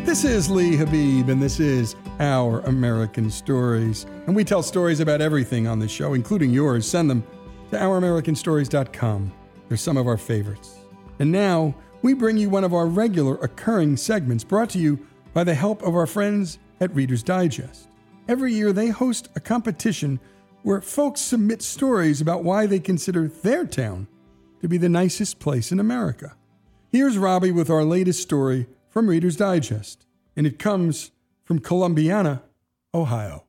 This is Lee Habib, and this is Our American Stories. And we tell stories about everything on the show, including yours. Send them to ouramericanstories.com. They're some of our favorites. And now, we bring you one of our regular occurring segments brought to you by the help of our friends at Reader's Digest. Every year, they host a competition where folks submit stories about why they consider their town to be the nicest place in America. Here's Robbie with our latest story from Reader's Digest, and it comes from Columbiana, Ohio.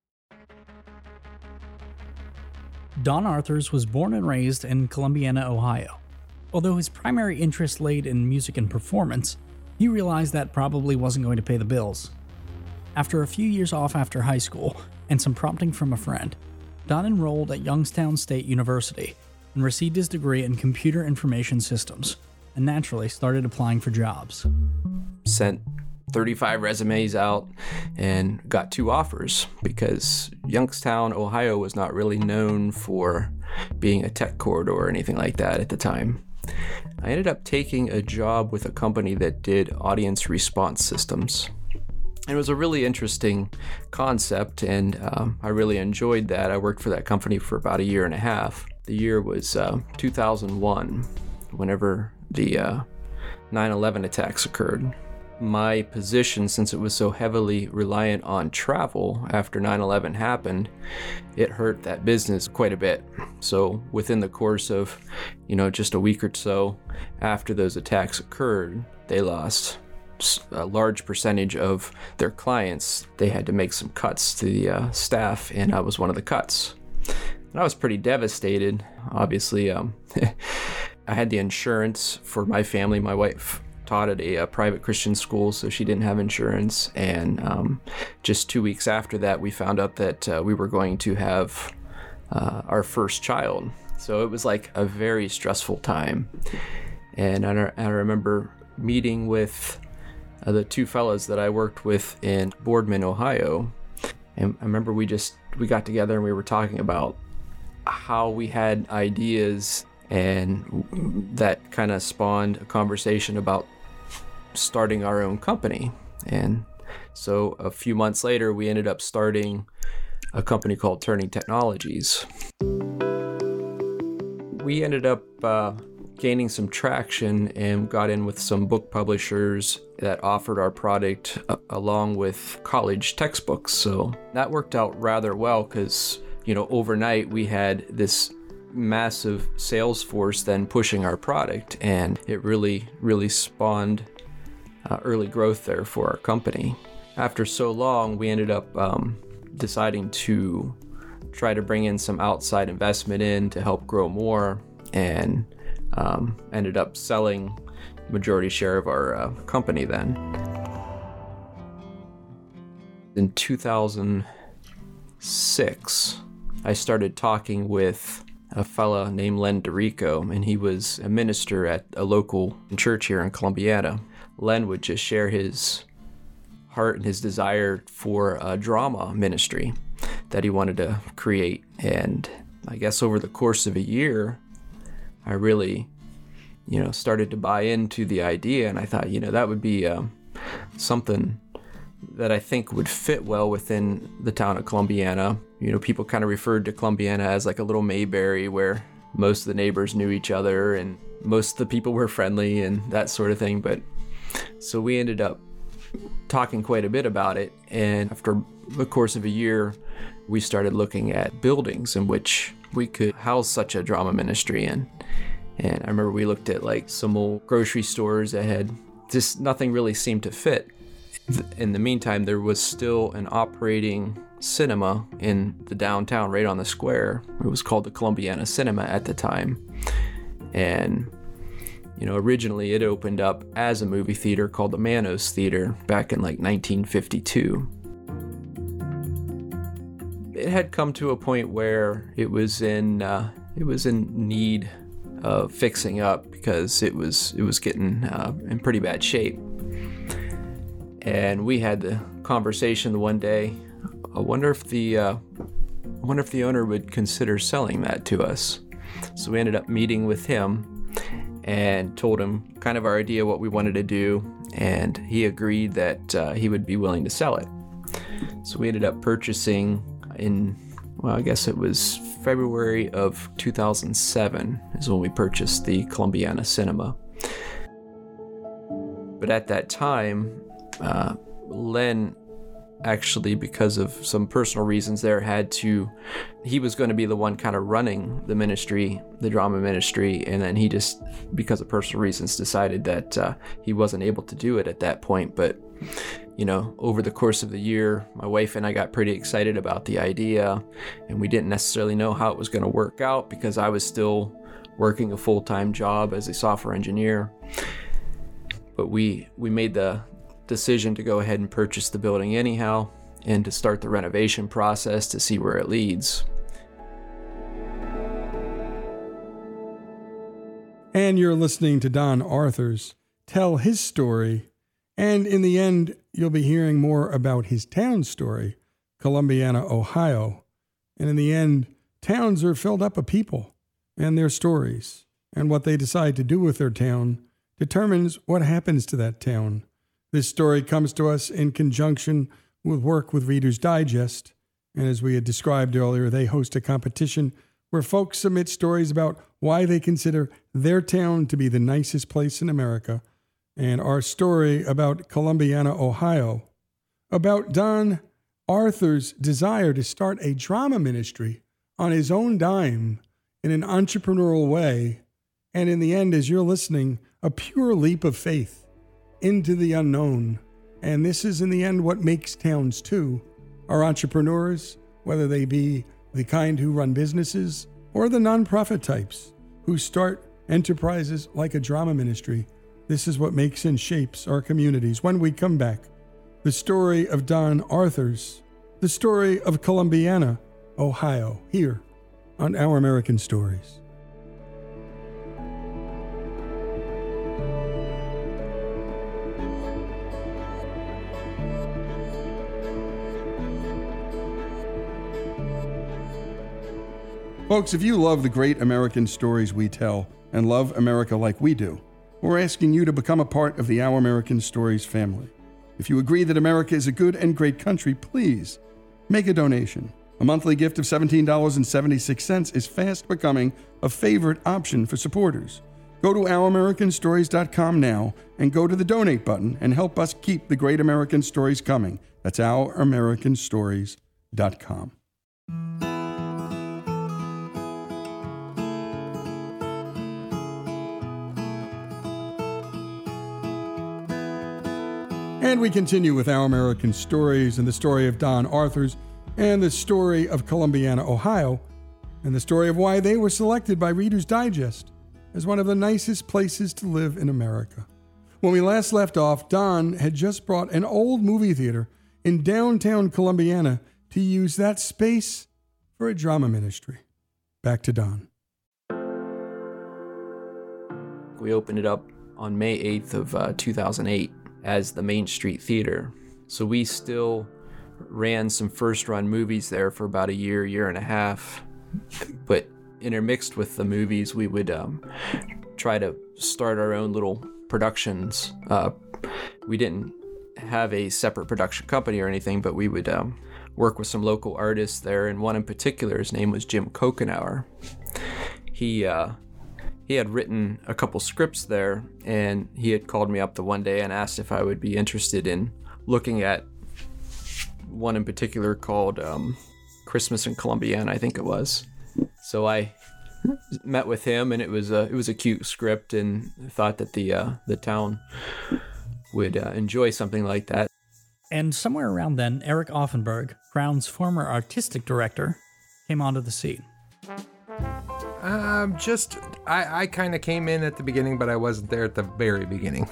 Don Arthurs was born and raised in Columbiana, Ohio. Although his primary interest laid in music and performance, he realized that probably wasn't going to pay the bills. After a few years off after high school, and some prompting from a friend, Don enrolled at Youngstown State University and received his degree in computer information systems, and naturally started applying for jobs. Sent 35 resumes out and got 2 offers because Youngstown, Ohio was not really known for being a tech corridor or anything like that at the time. I ended up taking a job with a company that did audience response systems. It was a really interesting concept, and I really enjoyed that. I worked for that company for about 1.5 years. The year was 2001, whenever the 9/11 attacks occurred. My position, since it was so heavily reliant on travel after 9/11 happened, it hurt that business quite a bit. So within the course of, just a week or so after those attacks occurred, they lost a large percentage of their clients. They had to make some cuts to the staff, and I was one of the cuts. And I was pretty devastated. Obviously, I had the insurance for my family. My wife taught at a private Christian school, so she didn't have insurance. And just 2 weeks after that, we found out that we were going to have our first child. So it was like a very stressful time. And I remember meeting with the 2 fellows that I worked with in Boardman, Ohio. And I remember we got together and we were talking about how we had ideas, and that kind of spawned a conversation about starting our own company. And so a few months later, we ended up starting a company called Turning Technologies. We ended up gaining some traction and got in with some book publishers that offered our product along with college textbooks. So that worked out rather well because, overnight we had this massive sales force then pushing our product, and it really spawned early growth there for our company. After so long, we ended up deciding to try to bring in some outside investment in to help grow more, and ended up selling majority share of our company then. In 2006, I started talking with a fella named Len DeRico, and he was a minister at a local church here in Columbiana. Len would just share his heart and his desire for a drama ministry that he wanted to create. And I guess over the course of a year, I really, started to buy into the idea, and I thought, that would be something that I think would fit well within the town of Columbiana. People kind of referred to Columbiana as like a little Mayberry, where most of the neighbors knew each other and most of the people were friendly and that sort of thing. But so we ended up talking quite a bit about it, and after the course of a year, we started looking at buildings in which we could house such a drama ministry in. And I remember we looked at like some old grocery stores that had just nothing really seemed to fit. In the meantime, there was still an operating cinema in the downtown right on the square. It was called the Columbiana Cinema at the time. And, originally it opened up as a movie theater called the Manos Theater back in like 1952. It had come to a point where it was in need of fixing up because it was getting in pretty bad shape. And we had the conversation one day. I wonder if the owner would consider selling that to us. So we ended up meeting with him and told him kind of our idea, what we wanted to do. and he agreed that he would be willing to sell it. So we ended up purchasing I guess it was February of 2007 is when we purchased the Columbiana Cinema. But at that time, Len actually, because of some personal reasons there, he was going to be the one kind of running the ministry, the drama ministry, and then he just, because of personal reasons, decided that he wasn't able to do it at that point. But over the course of the year, my wife and I got pretty excited about the idea, and we didn't necessarily know how it was going to work out because I was still working a full-time job as a software engineer. But we made the decision to go ahead and purchase the building anyhow and to start the renovation process to see where it leads. And you're listening to Don Arthurs tell his story, and in the end, you'll be hearing more about his town story, Columbiana, Ohio. And in the end, towns are filled up of people and their stories, and what they decide to do with their town determines what happens to that town. This story comes to us in conjunction with work with Reader's Digest, and as we had described earlier, they host a competition where folks submit stories about why they consider their town to be the nicest place in America. And our story about Columbiana, Ohio, about Don Arthur's desire to start a drama ministry on his own dime in an entrepreneurial way, and in the end, as you're listening, a pure leap of faith into the unknown. And this is in the end what makes towns too. Our entrepreneurs, whether they be the kind who run businesses or the nonprofit types who start enterprises like a drama ministry, this is what makes and shapes our communities. When we come back, the story of Don Arthurs, the story of Columbiana, Ohio, here on Our American Stories. Folks, if you love the great American stories we tell and love America like we do, we're asking you to become a part of the Our American Stories family. If you agree that America is a good and great country, please make a donation. A monthly gift of $17.76 is fast becoming a favorite option for supporters. Go to OurAmericanStories.com now and go to the donate button and help us keep the great American stories coming. That's OurAmericanStories.com. And we continue with Our American Stories and the story of Don Arthurs and the story of Columbiana, Ohio, and the story of why they were selected by Reader's Digest as one of the nicest places to live in America. When we last left off, Don had just brought an old movie theater in downtown Columbiana to use that space for a drama ministry. Back to Don. We opened it up on May 8th of 2008. As the Main Street Theater. So we still ran some first-run movies there for about a year and a half. But intermixed with the movies, we would try to start our own little productions. We didn't have a separate production company or anything, but we would work with some local artists there, and one in particular, his name was Jim Kokenauer. He had written a couple scripts there, and he had called me up the one day and asked if I would be interested in looking at one in particular called Christmas in Columbiana, I think it was. So I met with him, and it was a cute script, and thought that the town would enjoy something like that. And somewhere around then, Eric Offenberg, Crown's former artistic director, came onto the scene. I kind of came in at the beginning, but I wasn't there at the very beginning.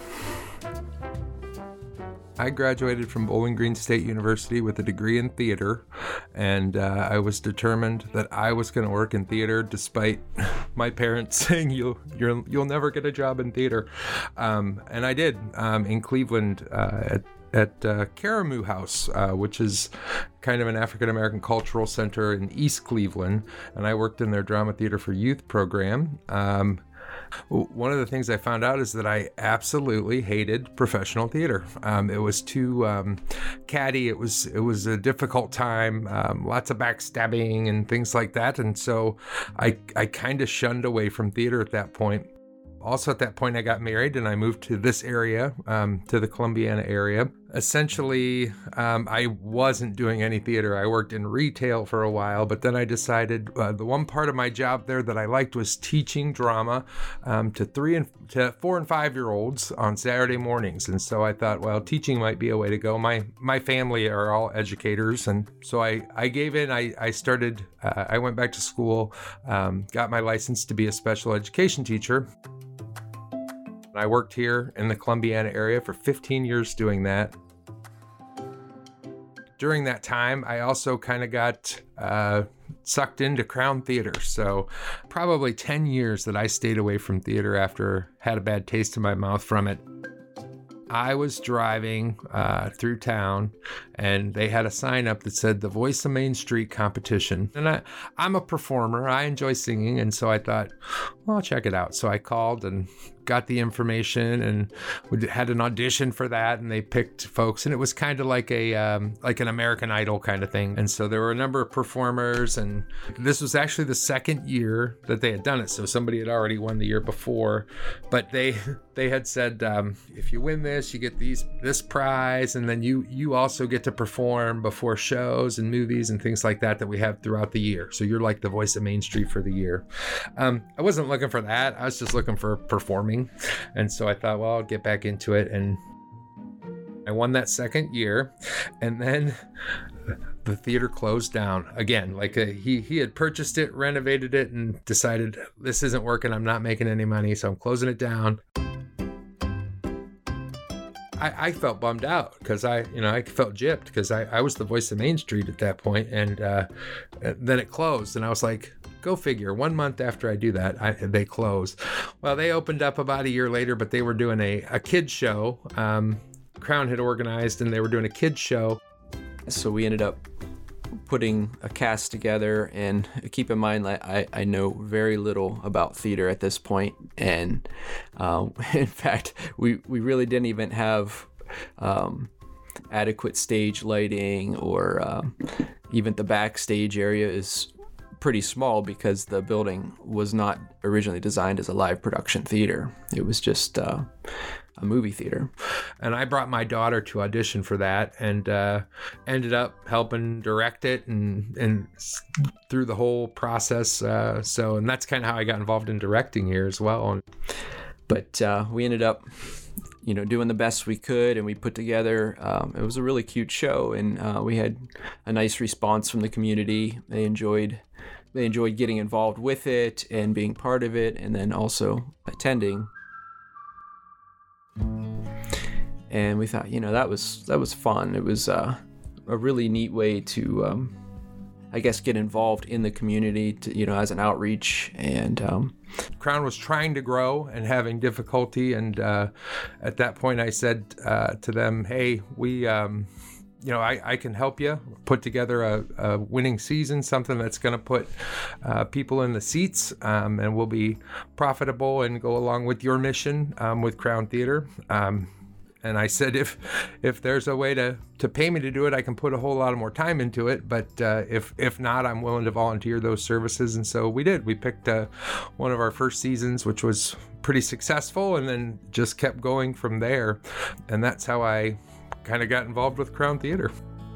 I graduated from Bowling Green State University with a degree in theater, and I was determined that I was going to work in theater, despite my parents saying you'll never get a job in theater, and I did in Cleveland at Karamu House, which is kind of an African-American cultural center in East Cleveland, and I worked in their drama theater for youth program. One of the things I found out is that I absolutely hated professional theater. It was too catty. It was a difficult time, lots of backstabbing and things like that. And so I kind of shunned away from theater at that point. Also at that point, I got married and I moved to this area, to the Columbiana area. Essentially, I wasn't doing any theater. I worked in retail for a while, but then I decided the one part of my job there that I liked was teaching drama to 4 and 5 year olds on Saturday mornings. And so I thought, well, teaching might be a way to go. My family are all educators, and so I gave in. I started. I went back to school, got my license to be a special education teacher. I worked here in the Columbiana area for 15 years doing that. During that time, I also kind of got sucked into Crown Theater. So probably 10 years that I stayed away from theater after had a bad taste in my mouth from it. I was driving through town and they had a sign up that said the Voice of Main Street competition. And I'm a performer. I enjoy singing. And so I thought, well, I'll check it out. So I called and got the information, and we had an audition for that, and they picked folks, and it was kind of like an American Idol kind of thing. And so there were a number of performers, and this was actually the second year that they had done it. So somebody had already won the year before, but they had said, if you win this, you get this prize, and then you also get to perform before shows and movies and things like that we have throughout the year. So you're like the Voice of Main Street for the year. I wasn't looking for that. I was just looking for performing. And so I thought, well, I'll get back into it. And I won that second year. And then the theater closed down again. Like he had purchased it, renovated it, and decided this isn't working. I'm not making any money, so I'm closing it down. I felt bummed out because I felt gypped because I was the Voice of Main Street at that point, and then it closed, and I was like, go figure. 1 month after I do that, they closed. Well, they opened up about a year later, but they were doing a kids show. Crown had organized, and they were doing a kids show. So we ended up putting a cast together, and keep in mind that I know very little about theater at this point, and in fact we really didn't even have adequate stage lighting, or even the backstage area is pretty small because the building was not originally designed as a live production theater. It was just a movie theater. And I brought my daughter to audition for that, and ended up helping direct it and through the whole process. And that's kind of how I got involved in directing here as well. But we ended up, doing the best we could, and we put together, it was a really cute show, and we had a nice response from the community. They enjoyed getting involved with it and being part of it, and then also attending. And we thought, that was fun. It was a really neat way to, get involved in the community, as an outreach. And Crown was trying to grow and having difficulty. And at that point, I said to them, hey, we... I can help you put together a winning season, something that's going to put people in the seats, and will be profitable and go along with your mission with Crown Theater. And I said, if there's a way to pay me to do it, I can put a whole lot more time into it. But if not, I'm willing to volunteer those services. And so we did. We picked one of our first seasons, which was pretty successful, and then just kept going from there. And that's how I kind of got involved with Crown Theater.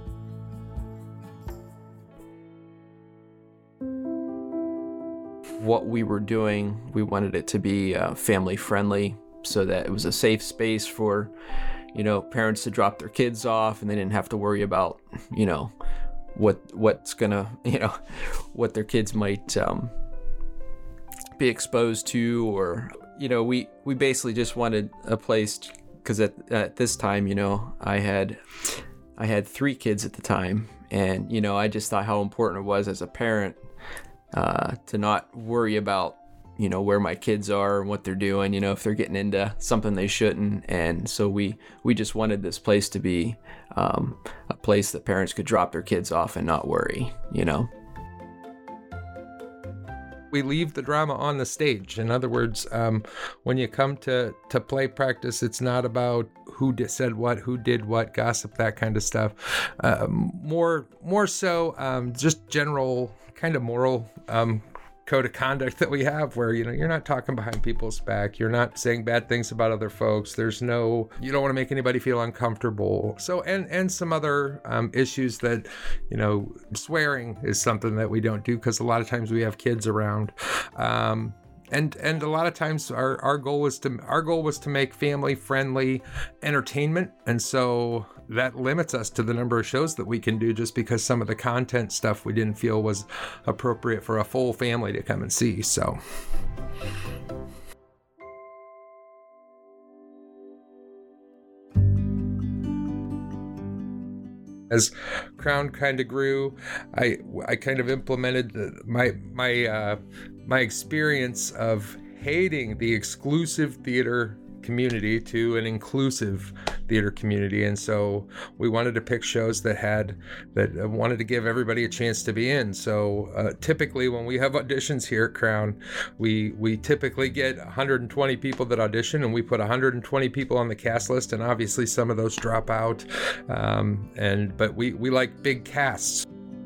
What we were doing, we wanted it to be family friendly, so that it was a safe space for, parents to drop their kids off, and they didn't have to worry about, what's gonna, what their kids might be exposed to, or, we basically just wanted a place. Because at this time, I had 3 kids at the time, and I just thought how important it was as a parent to not worry about where my kids are and what they're doing, if they're getting into something they shouldn't. And so we just wanted this place to be a place that parents could drop their kids off and not worry. We leave the drama on the stage. In other words, when you come to play practice, it's not about who said what, who did what, gossip, that kind of stuff. More so, just general kind of moral code of conduct that we have, where you're not talking behind people's back, you're not saying bad things about other folks, you don't want to make anybody feel uncomfortable. So and some other issues that swearing is something that we don't do, because a lot of times we have kids around. And a lot of times our goal was to make family friendly entertainment, and so that limits us to the number of shows that we can do, just because some of the content stuff we didn't feel was appropriate for a full family to come and see. So as Crown kind of grew, I kind of implemented my experience of hating the exclusive theater community to an inclusive theater community. And so we wanted to pick shows that wanted to give everybody a chance to be in. So typically when we have auditions here at Crown, we typically get 120 people that audition, and we put 120 people on the cast list, and obviously some of those drop out. But we like big casts.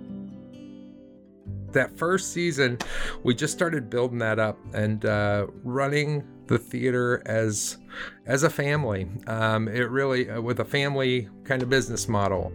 That first season, we just started building that up and running the theater as a family. It really with a family kind of business model.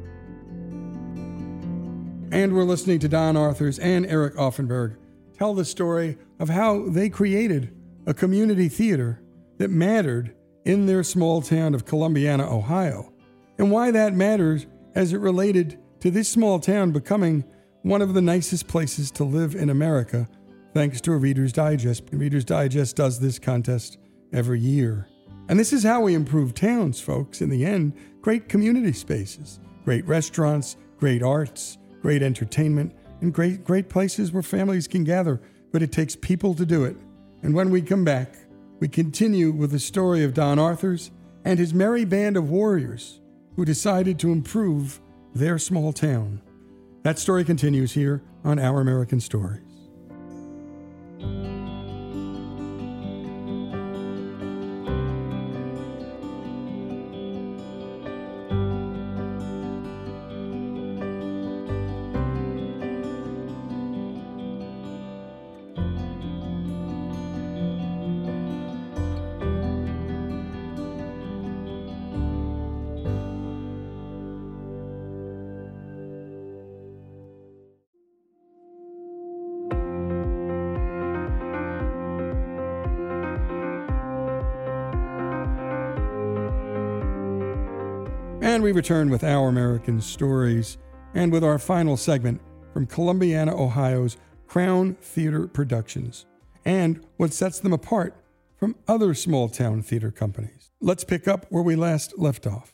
And we're listening to Don Arthurs and Eric Offenberg tell the story of how they created a community theater that mattered in their small town of Columbiana, Ohio, and why that matters as it related to this small town becoming one of the nicest places to live in America, thanks to a Reader's Digest. Reader's Digest does this contest every year. And this is how we improve towns, folks. In the end, great community spaces, great restaurants, great arts, great entertainment, and great places where families can gather. But it takes people to do it. And when we come back, we continue with the story of Don Arthurs and his merry band of warriors who decided to improve their small town. That story continues here on Our American Stories. And we return with Our American Stories, and with our final segment from Columbiana, Ohio's Crown Theater Productions, and what sets them apart from other small-town theater companies. Let's pick up where we last left off.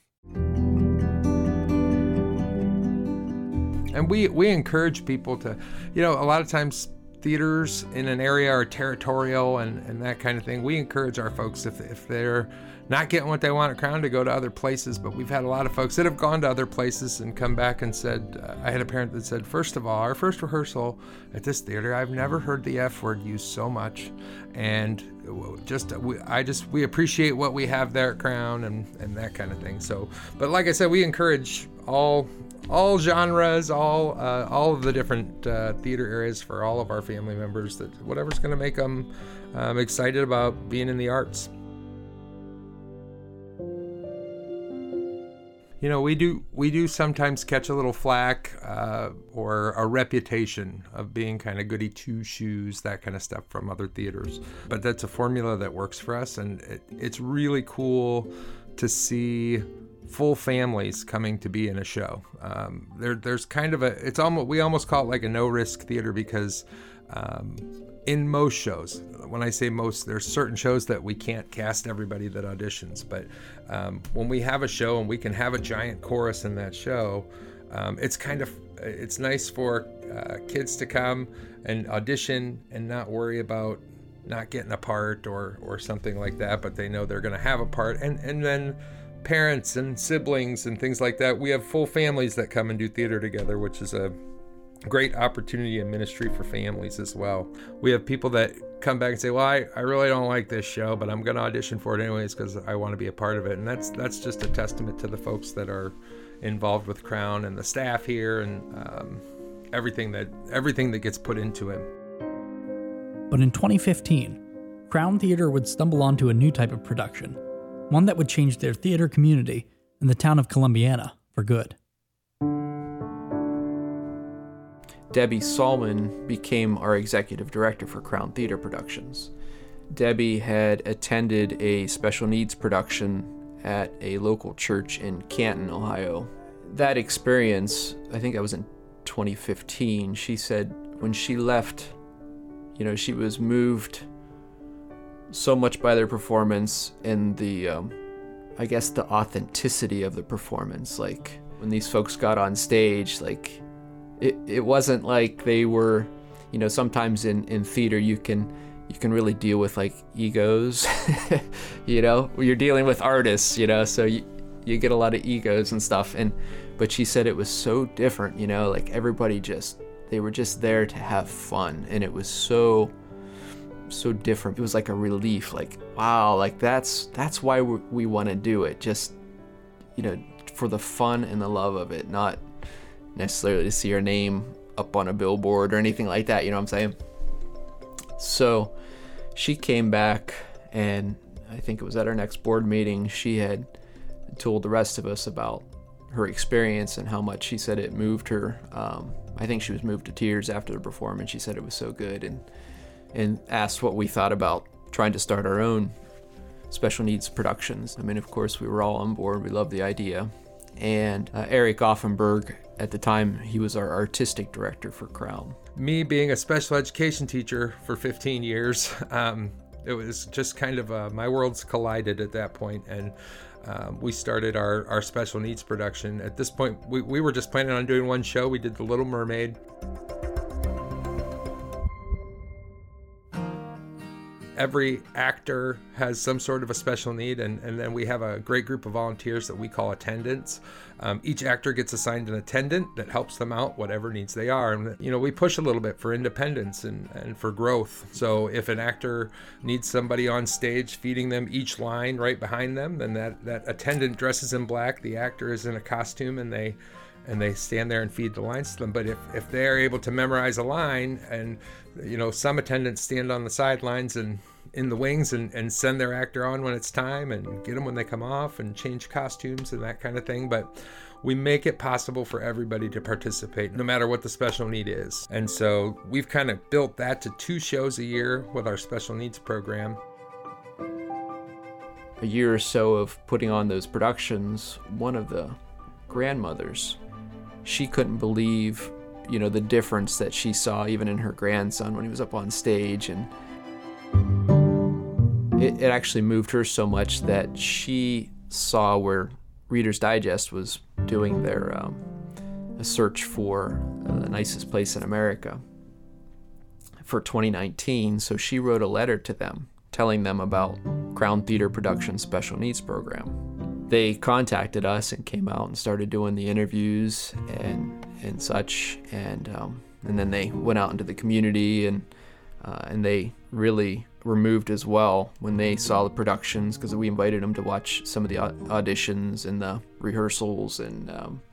And we encourage people to, a lot of times theaters in an area are territorial and that kind of thing. We encourage our folks, if they're not getting what they want at Crown, to go to other places. But we've had a lot of folks that have gone to other places and come back and said, I had a parent that said, first of all, our first rehearsal at this theater, I've never heard the F word used so much. And we appreciate what we have there at Crown and that kind of thing. So, but like I said, we encourage all genres, all of the different theater areas for all of our family members, that whatever's going to make them excited about being in the arts. We do sometimes catch a little flack or a reputation of being kind of goody two-shoes, that kind of stuff from other theaters. But that's a formula that works for us, and it's really cool to see full families coming to be in a show. There's kind of we almost call it like a no-risk theater, because in most shows, when I say most, there's certain shows that we can't cast everybody that auditions, but when we have a show and we can have a giant chorus in that show, it's nice for kids to come and audition and not worry about not getting a part or something like that, but they know they're going to have a part. And then parents and siblings and things like that, we have full families that come and do theater together, which is great opportunity in ministry for families as well. We have people that come back and say, well, I really don't like this show, but I'm going to audition for it anyways because I want to be a part of it. And that's just a testament to the folks that are involved with Crown and the staff here and everything that gets put into it. But in 2015, Crown Theater would stumble onto a new type of production, one that would change their theater community and the town of Columbiana for good. Debbie Salmon became our executive director for Crown Theater Productions. Debbie had attended a special needs production at a local church in Canton, Ohio. That experience, I think that was in 2015, she said when she left, she was moved so much by their performance and the authenticity of the performance. Like when these folks got on stage, like it wasn't like they were, sometimes in theater you can really deal with like egos, you're dealing with artists, so you get a lot of egos and stuff. But she said it was so different, like everybody they were just there to have fun, and it was so different. It was like a relief, like, wow, like that's why we want to do it, just for the fun and the love of it, not necessarily to see your name up on a billboard or anything like that, you know what I'm saying? So she came back, and I think it was at our next board meeting, she had told the rest of us about her experience and how much she said it moved her. I think she was moved to tears after the performance. She said it was so good, and asked what we thought about trying to start our own special needs productions. I mean, of course, we were all on board. We loved the idea. And Eric Offenberg, at the time, he was our artistic director for Crown. Me being a special education teacher for 15 years, it was just kind of my worlds collided at that point, and we started our special needs production. At this point, we were just planning on doing one show. We did The Little Mermaid. Every actor has some sort of a special need, and then we have a great group of volunteers that we call attendants. Each actor gets assigned an attendant that helps them out, whatever needs they are. And, we push a little bit for independence and for growth. So if an actor needs somebody on stage feeding them each line right behind them, then that attendant dresses in black, the actor is in a costume, and they stand there and feed the lines to them. But if they're able to memorize a line, and some attendants stand on the sidelines and in the wings and send their actor on when it's time, and get them when they come off, and change costumes and that kind of thing. But we make it possible for everybody to participate, no matter what the special need is. And so we've kind of built that to 2 shows a year with our special needs program. A year or so of putting on those productions, one of the grandmothers, she couldn't believe, the difference that she saw even in her grandson when he was up on stage. And it actually moved her so much that she saw where Reader's Digest was doing their a search for the nicest place in America for 2019. So she wrote a letter to them telling them about Crown Theater Productions Special Needs Program. They contacted us and came out and started doing the interviews and such, and then they went out into the community, and they really were moved as well when they saw the productions, because we invited them to watch some of the auditions and the rehearsals. And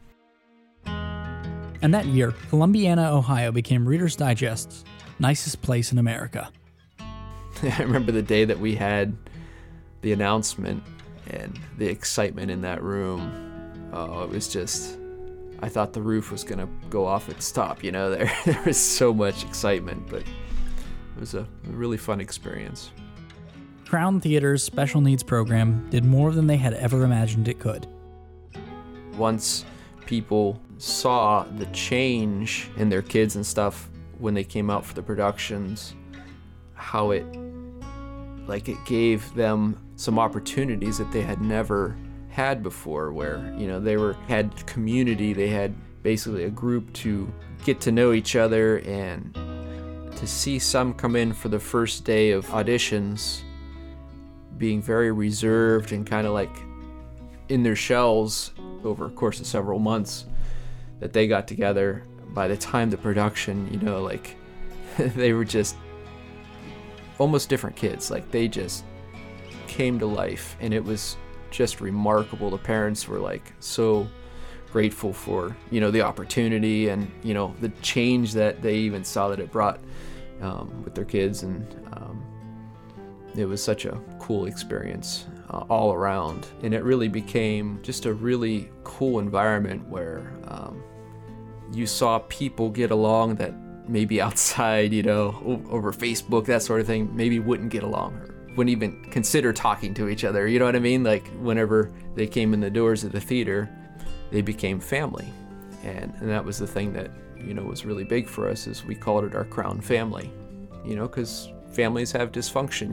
that year, Columbiana, Ohio became Reader's Digest's nicest place in America. I remember the day that we had the announcement and the excitement in that room. Oh, it was just, I thought the roof was going to go off its top, there was so much excitement, but it was a really fun experience. Crown Theater's special needs program did more than they had ever imagined it could. Once people saw the change in their kids and stuff when they came out for the productions, how it gave them some opportunities that they had never had before, where they had community, they had basically a group to get to know each other, and to see some come in for the first day of auditions being very reserved and kind of like in their shells over a course of several months that they got together by the time the production, like they were just almost different kids. Like they just came to life, and it was just remarkable. The parents were like so grateful for, the opportunity and, the change that they even saw that it brought with their kids. And it was such a cool experience all around. And it really became just a really cool environment where you saw people get along that maybe outside, over Facebook, that sort of thing, maybe wouldn't get along or wouldn't even consider talking to each other. You know what I mean? Like whenever they came in the doors of the theater, they became family. And that was the thing that, was really big for us, is we called it our Crown family, because families have dysfunction,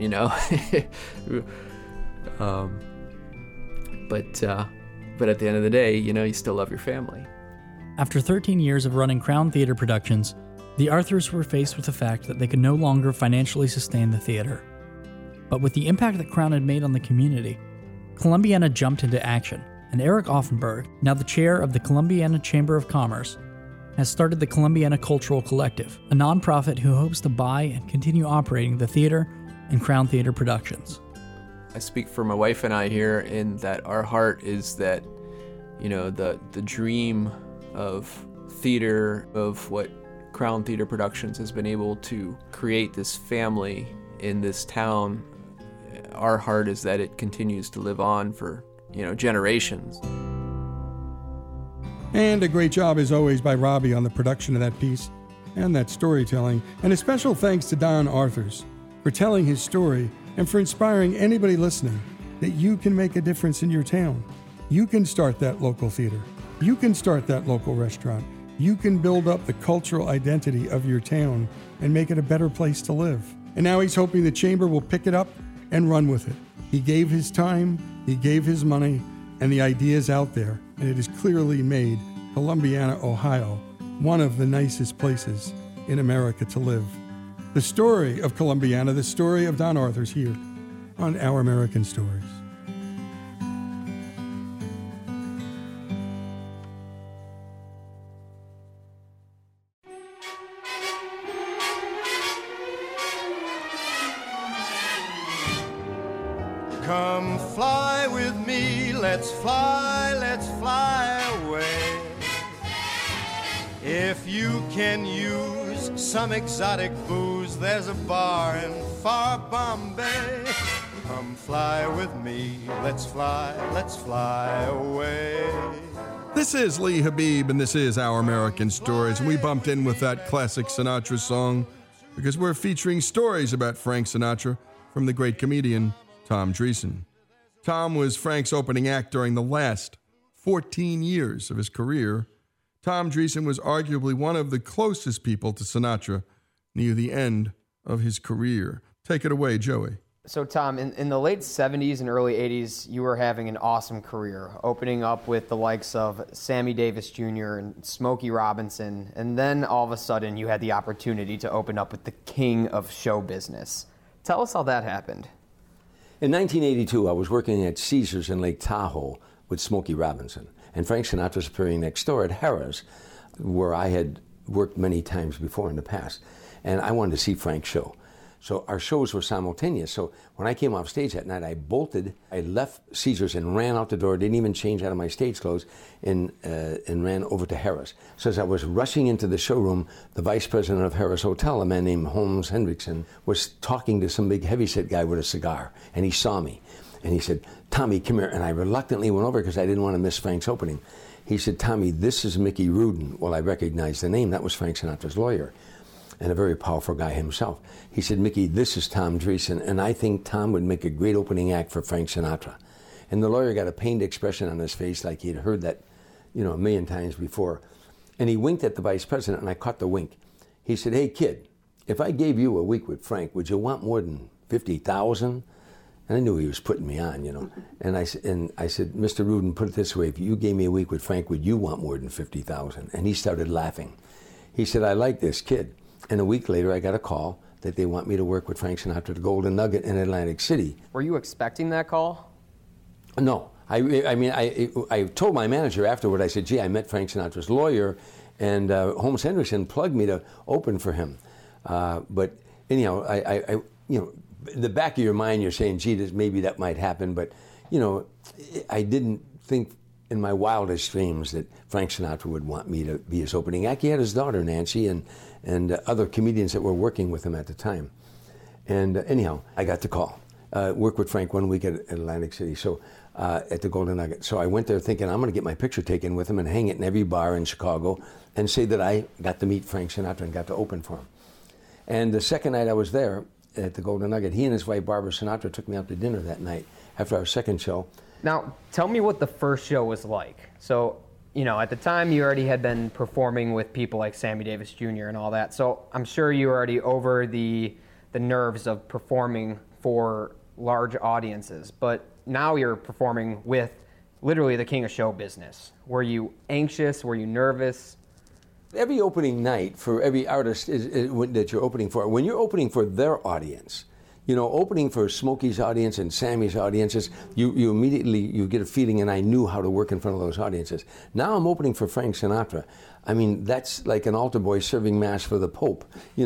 but at the end of the day, you still love your family. After 13 years of running Crown Theater productions, the Arthurs were faced with the fact that they could no longer financially sustain the theater. But with the impact that Crown had made on the community, Columbiana jumped into action, and Eric Offenberg, now the chair of the Columbiana Chamber of Commerce, has started the Columbiana Cultural Collective, a nonprofit who hopes to buy and continue operating the theater and Crown Theater productions. I speak for my wife and I here in that our heart is that, the dream of theater, of what Crown Theater Productions has been able to create, this family in this town. Our heart is that it continues to live on for, generations. And a great job, as always, by Robbie on the production of that piece and that storytelling. And a special thanks to Don Arthurs for telling his story and for inspiring anybody listening that you can make a difference in your town. You can start that local theater. You can start that local restaurant. You can build up the cultural identity of your town and make it a better place to live. And now he's hoping the Chamber will pick it up and run with it. He gave his time, he gave his money, and the idea is out there, and it has clearly made Columbiana, Ohio, one of the nicest places in America to live. The story of Columbiana, the story of Don Arthurs here on Our American Stories. Come fly with me, let's fly away. If you can use some exotic booze, there's a bar in far Bombay. Come fly with me, let's fly away. This is Lee Habib, and this is Our American Stories. And we bumped in with that classic Sinatra song because we're featuring stories about Frank Sinatra from the great comedian Tom Dreesen. Tom was Frank's opening act during the last 14 years of his career. Tom Dreesen was arguably one of the closest people to Sinatra near the end of his career. Take it away, Joey. So, Tom, in the late 70s and early 80s, you were having an awesome career, opening up with the likes of Sammy Davis Jr. and Smokey Robinson, and then all of a sudden you had the opportunity to open up with the king of show business. Tell us how that happened. In 1982, I was working at Caesars in Lake Tahoe with Smokey Robinson, and Frank Sinatra was appearing next door at Harrah's, where I had worked many times before in the past, and I wanted to see Frank's show. So our shows were simultaneous. So when I came off stage that night, I bolted. I left Caesars and ran out the door, didn't even change out of my stage clothes, and ran over to Harrah's. So as I was rushing into the showroom, the vice president of Harrah's Hotel, a man named Holmes Hendrickson, was talking to some big heavyset guy with a cigar, and he saw me. And he said, "Tommy, come here." And I reluctantly went over because I didn't want to miss Frank's opening. He said, "Tommy, this is Mickey Rudin." Well, I recognized the name. That was Frank Sinatra's lawyer, and a very powerful guy himself. He said, "Mickey, this is Tom Dreesen, and I think Tom would make a great opening act for Frank Sinatra." And the lawyer got a pained expression on his face like he'd heard that, a million times before. And he winked at the vice president, and I caught the wink. He said, "Hey, kid, if I gave you a week with Frank, would you want more than $50,000? And I knew he was putting me on, And I said, "Mr. Rudin, put it this way, if you gave me a week with Frank, would you want more than $50,000? And he started laughing. He said, "I like this kid." And a week later, I got a call that they want me to work with Frank Sinatra at the Golden Nugget in Atlantic City. Were you expecting that call? No. I told my manager afterward, I said, "Gee, I met Frank Sinatra's lawyer, And Holmes Henderson plugged me to open for him. But anyhow, I in the back of your mind, you're saying, gee, maybe that might happen. But, I didn't think in my wildest dreams that Frank Sinatra would want me to be his opening act. He had his daughter, Nancy, and other comedians that were working with him at the time. And anyhow, I got the call. Worked with Frank one week at Atlantic City, so at the Golden Nugget. So I went there thinking I'm going to get my picture taken with him and hang it in every bar in Chicago and say that I got to meet Frank Sinatra and got to open for him. And the second night I was there at the Golden Nugget, he and his wife Barbara Sinatra took me out to dinner that night after our second show. Now, tell me what the first show was like. So, at the time you already had been performing with people like Sammy Davis Jr. and all that. So I'm sure you were already over the nerves of performing for large audiences. But now you're performing with literally the king of show business. Were you anxious? Were you nervous? Every opening night for every artist that you're opening for, when you're opening for their audience, opening for Smokey's audience and Sammy's audiences, you immediately get a feeling, and I knew how to work in front of those audiences. Now I'm opening for Frank Sinatra. I mean, that's like an altar boy serving mass for the Pope.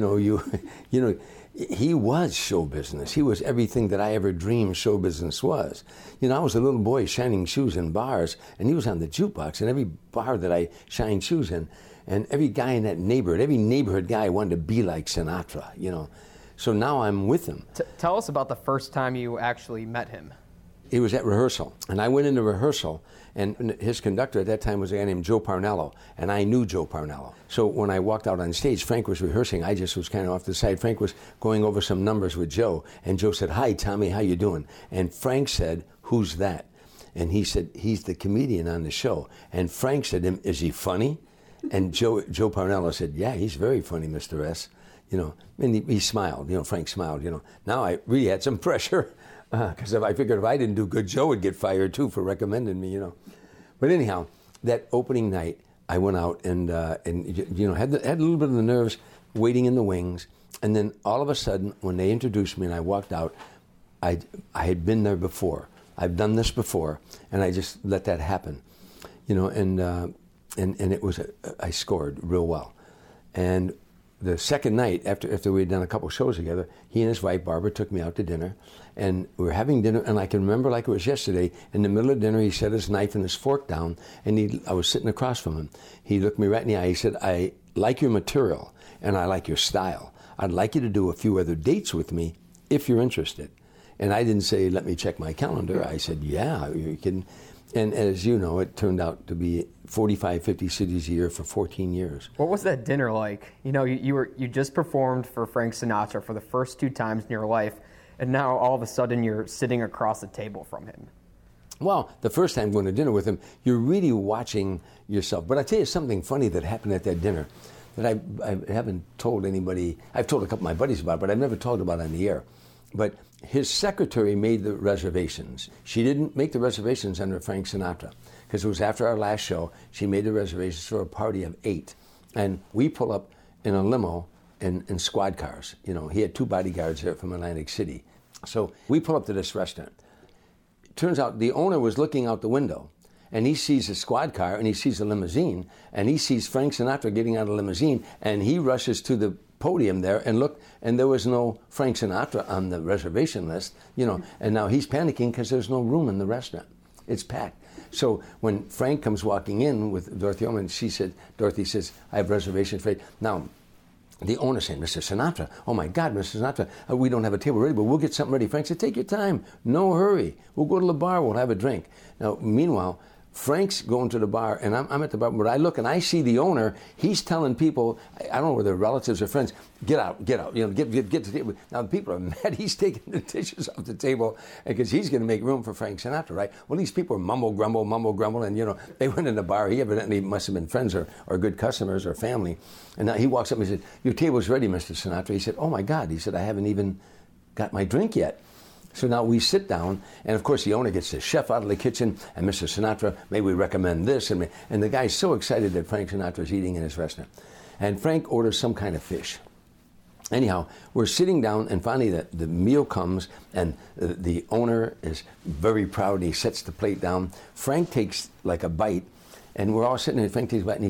He was show business. He was everything that I ever dreamed show business was. I was a little boy shining shoes in bars, and he was on the jukebox in every bar that I shined shoes in. And every guy in that neighborhood, every neighborhood guy wanted to be like Sinatra, So now I'm with him. Tell us about the first time you actually met him. It was at rehearsal, and I went into rehearsal, and his conductor at that time was a guy named Joe Parnello, and I knew Joe Parnello. So when I walked out on stage, Frank was rehearsing. I just was kind of off to the side. Frank was going over some numbers with Joe, and Joe said, "Hi, Tommy, how you doing?" And Frank said, "Who's that?" And he said, "He's the comedian on the show." And Frank said to him, "Is he funny?" And Joe Parnello said, "Yeah, he's very funny, Mr. S." And he smiled, Frank smiled, Now I really had some pressure, because I figured if I didn't do good, Joe would get fired too for recommending me, But anyhow, that opening night, I went out and had a little bit of the nerves waiting in the wings. And then all of a sudden, when they introduced me and I walked out, I had been there before. I've done this before, and I just let that happen, and it was, I scored real well. And the second night, after we had done a couple shows together, he and his wife, Barbara, took me out to dinner. And we were having dinner, and I can remember like it was yesterday. In the middle of dinner, he set his knife and his fork down, and I was sitting across from him. He looked me right in the eye. He said, "I like your material, and I like your style. I'd like you to do a few other dates with me, if you're interested." And I didn't say, "Let me check my calendar." I said, "Yeah, you can." And as you know, it turned out to be 45, 50 cities a year for 14 years. What was that dinner like? You just performed for Frank Sinatra for the first 2 times in your life, and now all of a sudden you're sitting across the table from him. Well, the first time going to dinner with him, you're really watching yourself. But I'll tell you something funny that happened at that dinner that I haven't told anybody. I've told a couple of my buddies about it, but I've never talked about it on the air. But his secretary made the reservations. She didn't make the reservations under Frank Sinatra, because it was after our last show. She made the reservations for a party of 8. And we pull up in a limo in squad cars. He had 2 bodyguards there from Atlantic City. So we pull up to this restaurant. It turns out the owner was looking out the window, and he sees a squad car, and he sees a limousine, and he sees Frank Sinatra getting out of the limousine, and he rushes to the podium there and looked, and there was no Frank Sinatra on the reservation list, and now he's panicking because there's no room in the restaurant. It's packed. So when Frank comes walking in with Dorothy Ullman, Dorothy says, "I have reservations for you." Now, the owner said, "Mr. Sinatra, oh my God, Mr. Sinatra, we don't have a table ready, but we'll get something ready." Frank said, "Take your time, no hurry. We'll go to the bar, we'll have a drink." Now, meanwhile, Frank's going to the bar, and I'm at the bar, but I look and I see the owner. He's telling people, I don't know whether they're relatives or friends, get out, get to the table. Now the people are mad. He's taking the dishes off the table because he's going to make room for Frank Sinatra, right? Well, these people are mumble grumble, and they went in the bar. He evidently must have been friends or good customers or family. And now he walks up and he said, "Your table's ready, Mr. Sinatra." He said, "Oh my God," he said, "I haven't even got my drink yet." So now we sit down, and of course the owner gets the chef out of the kitchen, and Mr. Sinatra, may we recommend this? And the guy's so excited that Frank Sinatra's eating in his restaurant. And Frank orders some kind of fish. Anyhow, we're sitting down, and finally the meal comes, and the owner is very proud, and he sets the plate down. Frank takes like a bite, and we're all sitting there, and Frank takes a bite, and he said,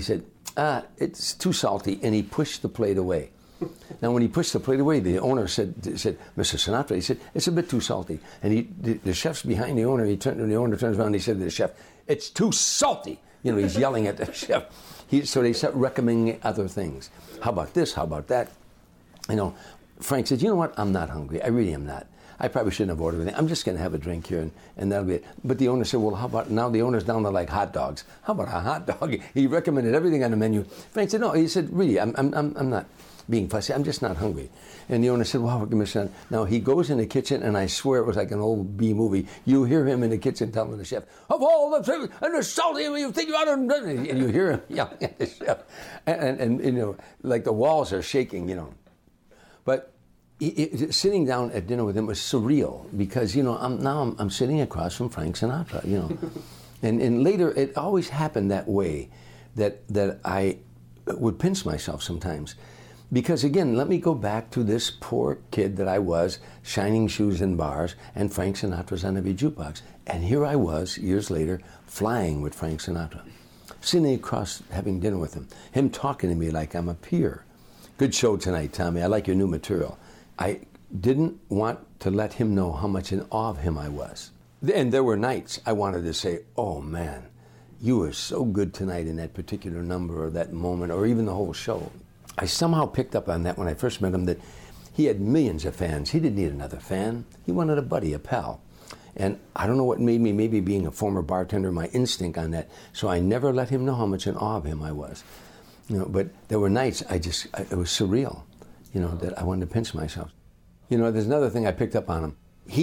it's too salty, and he pushed the plate away. Now, when he pushed the plate away, the owner said, Mr. Sinatra, he said, it's a bit too salty. And the chef's behind the owner. The owner turns around and he said to the chef, it's too salty. You know, he's yelling at the chef. So they start recommending other things. How about this? How about that? You know, Frank said, you know what? I'm not hungry. I really am not. I probably shouldn't have ordered anything. I'm just going to have a drink here, and that'll be it. But the owner said, well, how about, now the owner's down to like hot dogs. How about a hot dog? He recommended everything on the menu. Frank said, no. He said, really, I'm not being fussy. I'm just not hungry. And the owner said, well, Mr. Now he goes in the kitchen, and I swear it was like an old B movie. You hear him in the kitchen telling the chef, of all the things, and the salty, you think about it, and you hear him yelling at the chef. And you know, like the walls are shaking, you know. But sitting down at dinner with him was surreal because, you know, I'm sitting across from Frank Sinatra, you know. and later, it always happened that way, that I would pinch myself sometimes. Because again, let me go back to this poor kid that I was, shining shoes in bars, and Frank Sinatra's on every jukebox. And here I was, years later, flying with Frank Sinatra, sitting across, having dinner with him talking to me like I'm a peer. Good show tonight, Tommy. I like your new material. I didn't want to let him know how much in awe of him I was. And there were nights I wanted to say, oh man, you were so good tonight in that particular number or that moment or even the whole show. I somehow picked up on that when I first met him, that he had millions of fans. He didn't need another fan. He wanted a buddy, a pal. And I don't know what made me, maybe being a former bartender, my instinct on that. So I never let him know how much in awe of him I was. You know, but there were nights it was surreal, you know, that I wanted to pinch myself. You know, there's another thing I picked up on him.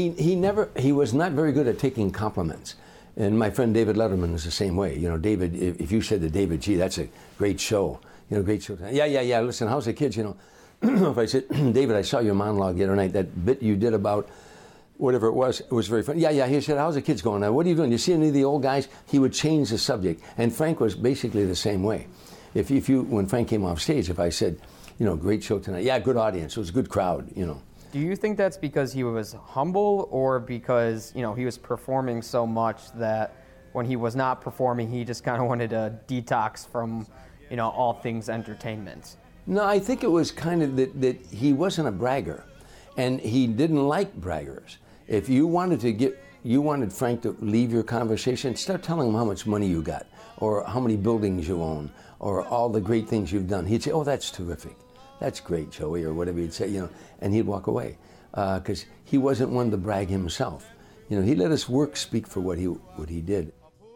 He was not very good at taking compliments. And my friend David Letterman was the same way. You know, David, if you said to David, gee, that's a great show. You know, great show. Yeah. Listen, how's the kids? You know, if I said, David, I saw your monologue the other night. That bit you did about whatever it was very funny. Yeah. He said, how's the kids going? What are you doing? You see any of the old guys? He would change the subject. And Frank was basically the same way. If when Frank came off stage, if I said, you know, great show tonight. Yeah, good audience. It was a good crowd. You know. Do you think that's because he was humble, or because, you know, he was performing so much that when he was not performing, he just kind of wanted to detox from, you know, all things entertainment? No, I think it was kind of that he wasn't a bragger, and he didn't like braggers. If you wanted Frank to leave your conversation, start telling him how much money you got, or how many buildings you own, or all the great things you've done. He'd say, oh, that's terrific. That's great, Joey, or whatever he'd say, you know, and he'd walk away, because he wasn't one to brag himself. You know, he let his work speak for what he did.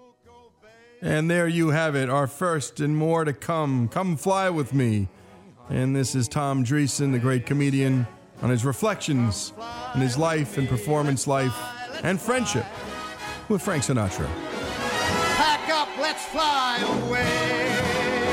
And there you have it, our first and more to come. Come fly with me. And this is Tom Dreesen, the great comedian, on his reflections on his life and performance life and friendship with Frank Sinatra. Pack up, let's fly away.